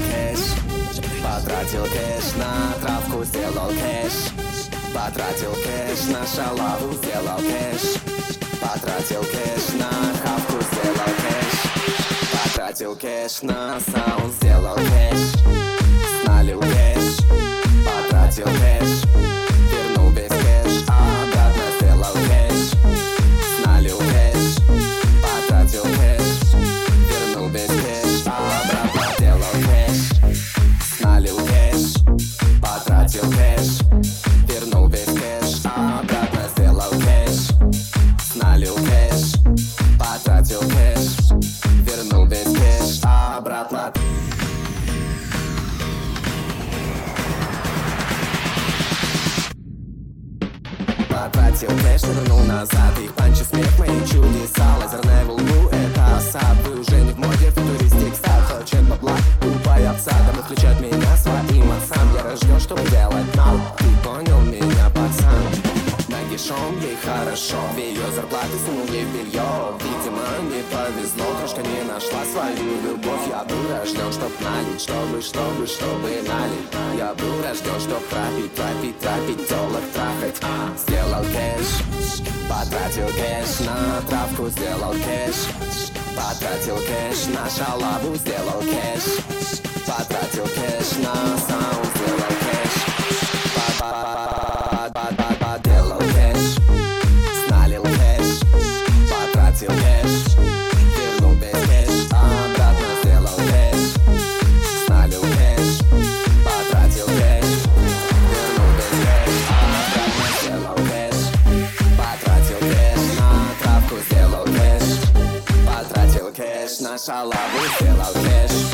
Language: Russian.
кэш. Потратил кэш на травку, сделал кэш. Потратил кэш на шалаву, сделал кэш. Потратил кэш на хавку, сделал кэш. Потратил кэш на саунд, сделал кэш. Налил кэш. Потратил кэш. Вернул весь кэш, обратно сделал кэш. Налил кэш. Потратил кэш. Вернул весь кэш, обратно сделал кэш. Налил кэш. Потратил кэш. Вернул весь кэш, обратно сделал кэш. Налил кэш. Потратил кэш. Вернул весь кэш, обратно. Потратил кэш, вернул назад. Их панчи, смех, мои чудеса. Лазерная в лбу, это осад. Вы уже не в моде, футуристик стар. Хочет бабла, тупая овца. Домой включают меня своим отцам. Я рожден, чтобы делать нал. Ты понял меня, пацан? Нагишом ей хорошо. Две ее зарплаты сунул ей в белье. Видимо, не повезло, трошка не нашла свою любовь. Я был рожден, чтоб налить, чтобы налить. Я был рожден, чтоб тропить, телок трахать. Сделал кэш, потратил кэш на травку, сделал кэш. Потратил кэш на шалаву, сделал кэш. Потратил кэш на саунд, сделал кэш. Делал кэш, налил кэш. Потратил кэш, вернул весь кэш, обратно сделал кэш. Налил кэш, потратил кэш. Вернул весь кэш, обратно сделал кэш. Потратил кэш на травку, сделал кэш. Потратил кэш на шалаву, сделал кэш.